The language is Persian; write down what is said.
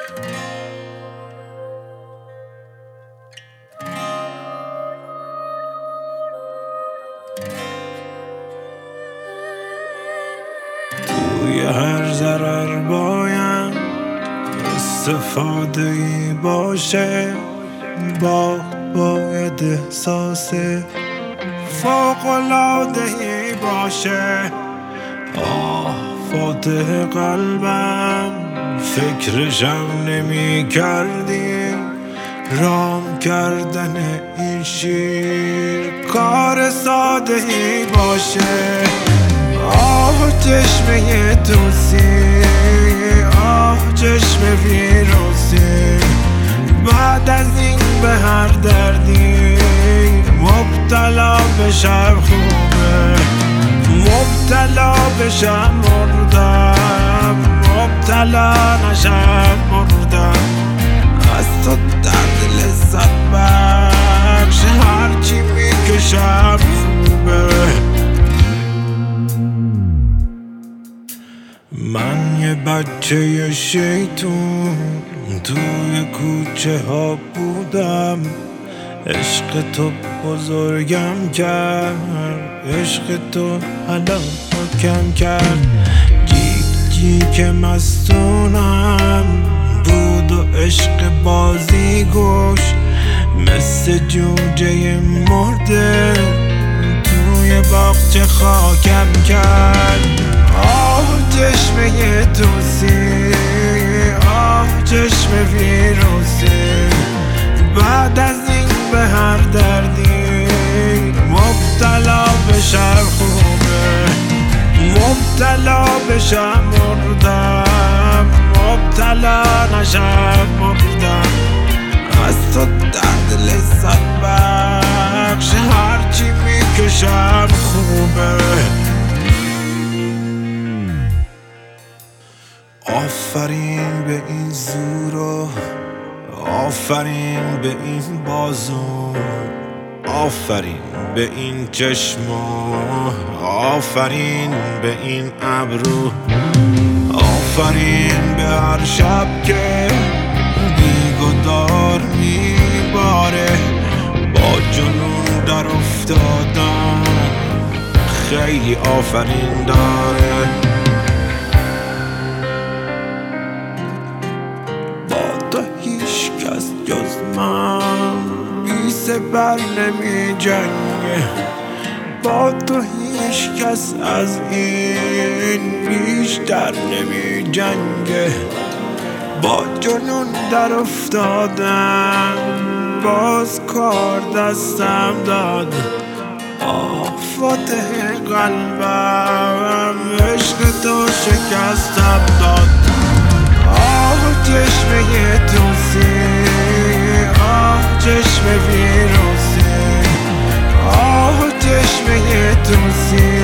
توی هر ضرر باید استفاده ای باشه، باید احساس فوق‌العاده ای باشه. فاتح قلبم فکرشم نمی کردی، رام کردن این شیر کار ساده ای باشه. چشمه توسی، چشم ویروسی، بعد از این به هر دردی مبتلا بشم خوبه، مبتلا بشم مردم، مبتلا نشم مردم. از تو درد لذت بخش هرچی میکشم خوبه. من یه بچه شیطون توی کوچه ها بودم، عشق تو بزرگم کرد، عشق تو هلاکم کرد. که مستونم بود و عشق بازی گوش، مثل جوجه مرده توی باغچه خاکم کرد. چشمه توسی، چشم ویروسی، بعد از این به هر دردی مبتلا بشم خوبه، مبتلا بشم مردم، مبتلا نشم مردم. از تو درد لذت بخش هرچی میکشم خوبه. آفرین به این زورا، آفرین به این بازو، آفرین به این چشما، آفرین به این ابرو، آفرین به هر شب که بیگدار میباره. با جنون در افتادم خیلی آفرین داره. هیچ کس جز من بی سپر نمی جنگه، با تو هیچ کس از این بیشتر نمی جنگه. با جنون در افتادم باز کار دستم داد. فاتح قلبم عشق تو شکستم داد. چشمه توسی، چشم ویروسی، چشمه توسی،